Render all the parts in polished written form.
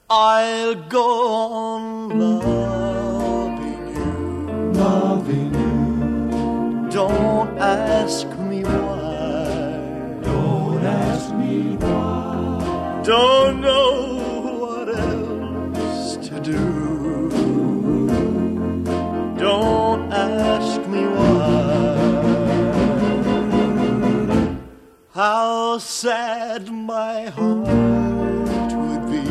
I'll go on loving you. Don't ask me why. Don't ask me why. Don't know what else to do. Don't ask me why. How sad my heart would be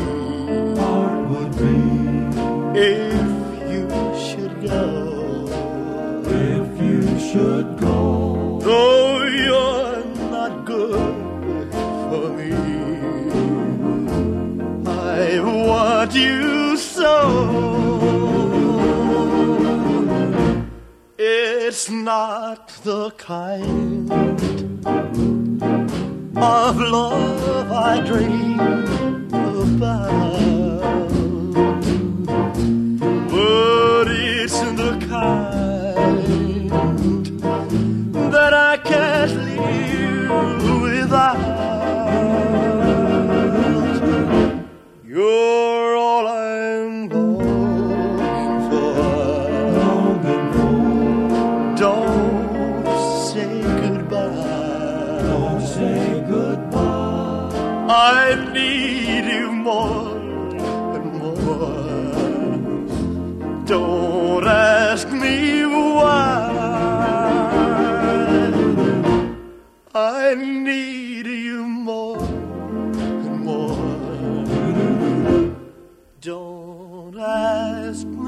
if you should go. If you should go. Though you're not good for me, I want you so. It's not the kind of love I dream about, but it's the kind that I can't live without. You're all I'm longing for. Don't say goodbye. Don't say goodbye. I need you more and more. Don't ask me why. I need you more and more. Don't ask me